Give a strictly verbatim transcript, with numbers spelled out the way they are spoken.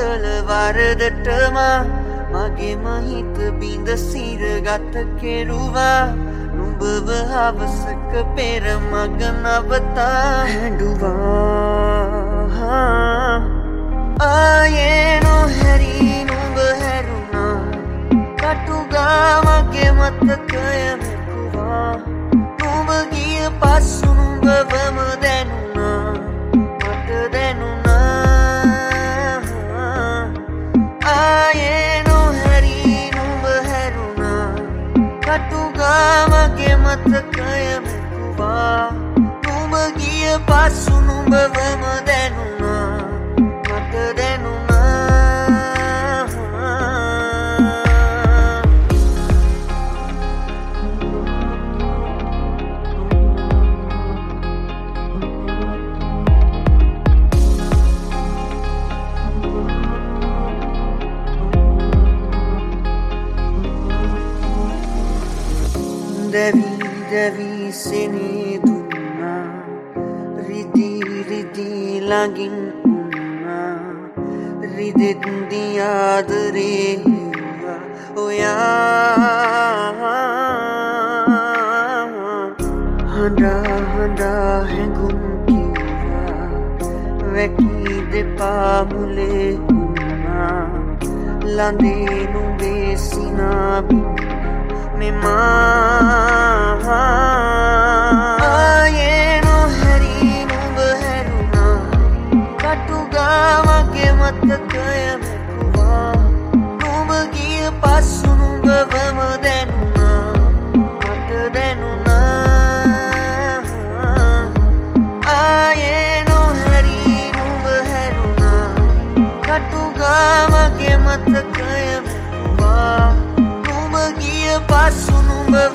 කළ වරදටම මගේම හිත බිඳ සිරගත කෙරුවා නුඹව හවසක පෙර මග නවතා හැඬුවා ආයේ නොහැරී නුඹ හැරුණා කටුගා මගේ මතකය මෙකුවා නුඹ ගිය පසු නුඹවම දැනුණා මට දැනුණා ආයේ නොහැරී නුඹ හැරුණා කටුගා මගේ මතකය මෙකුවා නුඹ ගිය පසු නුඹවම දැනුණා මට දැනුණා දැවි දැවි සෙනෙදුනා රිදී රිදී ළඟින් වුණා රිදෙත් දියාදරේ හිවා ඔයා හඬා හඬා හැඟුම් කිව්වා වැකී දෙපා මුලේ වුණා ළඳේ නුඹේ සිනාබි මෙමා ආයේ නොහැරී නුඹ හැරුණා කටුගා මගේ මතකය මෙකුවා නුඹ ගිය පසු නුඹවම දැනුණා මට දැනුණා ආයේ නොහැරී නුඹ හැරුණා කටුගා මගේ මතකය මෙකුවා නුඹ ගිය පසු නුඹ